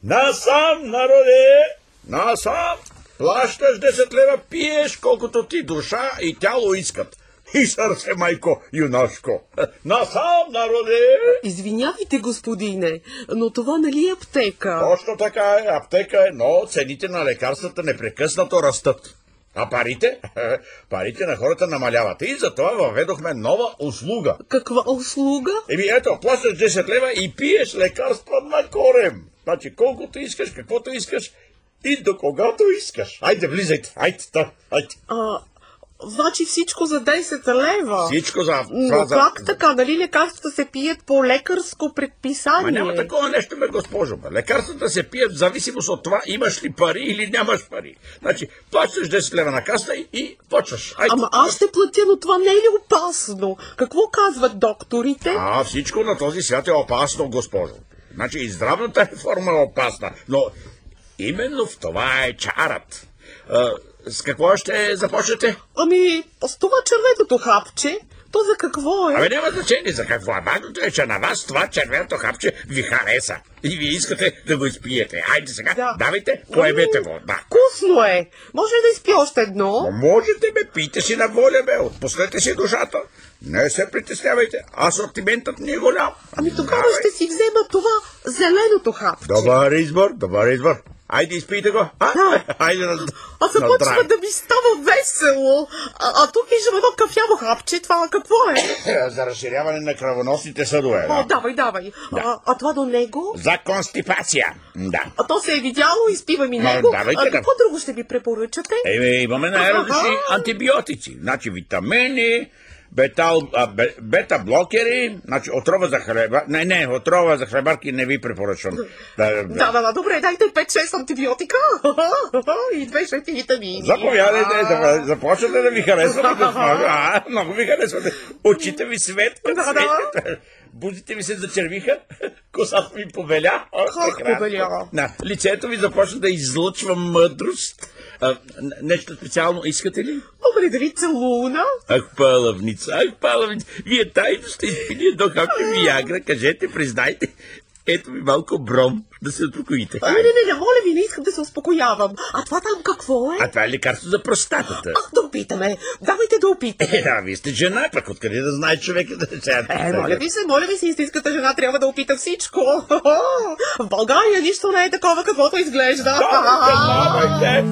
Насам, народе! Насам! Плащаш 10 лева, пиеш колкото ти душа и тяло искат. И сърце, майко, юнашко. Насам, народе! Извинявайте, господине, но това нали е аптека? Точно така е, аптека е, но цените на лекарствата непрекъснато растат. А парите? Парите на хората намаляват. И затова въведохме нова услуга. Каква услуга? Ето, плащаш 10 лева и пиеш лекарства на корем. Значи, колкото искаш, каквото искаш и до когато искаш. Айде, влизайте. Айде. Значи всичко за 10 лева. Всичко за... Но как така? Нали лекарствата се пият по лекарско предписание? Няма такова нещо, госпожо. Лекарствата се пият в зависимост от това имаш ли пари или нямаш пари. Значи, плащаш 10 лева на каста и почваш. Айде. Ама аз ще платя, но това не е ли опасно? Какво казват докторите? Всичко на този свят е опасно, госпожо. Значи и здравната реформа е опасна, но именно в това е чарът. С какво ще започнете? С това червеното хапче. То за какво е? Няма значение за какво. Важното е, че на вас това червеното хапче ви хареса. И вие искате да го изпиете. Айде сега, давайте, поемете го. Да. Вкусно е. Може ли да изпия още едно? Можете, пийте си на воля, отпуснете си душата. Не се притеснявайте. Асортиментът не е голям. Тогава ще си взема това зеленото хапче. Добър избор. Айде, изпийте го. Айде на започва да ми става весело. Тук виждам едно кафяво хапче. Това какво е? За разширяване на кръвоносните съдове. Давай. Да. А това до него? За констипация. Да. То се е видяло, изпивам и него. Какво друго ще ми препоръчате? Имаме най-различни антибиотици. Значи витамини, бета-блокери, значи отрова за хлеба. Не, отрова за хлебарки не ви препоръчвам. Добре, дайте 5-6 антибиотика и 2-6 витамини. Заповядайте, започвате да ви харесвате. Много ви харесвате. Очите ви светкат. Бузите ви се зачервиха, косата ви побеля. Как побеля? Лицето ви започна да излъчва мъдрост. Нещо специално искате ли? Добре, дали целуна? Палавница. Вие тайно сте изпили едно хапче виагра. Кажете, признайте. Ето ви малко бром, да се успокоите. Не, моля ви, не искам да се успокоявам. А това там какво е? Това е лекарство за простатата. Да опитаме. Давайте да опитаме. Вие сте жена, пък откъде да знае човек да рече. Моля ви се, истинската жена трябва да опита всичко. В България нищо не е такова, каквото изглежда. Давайте.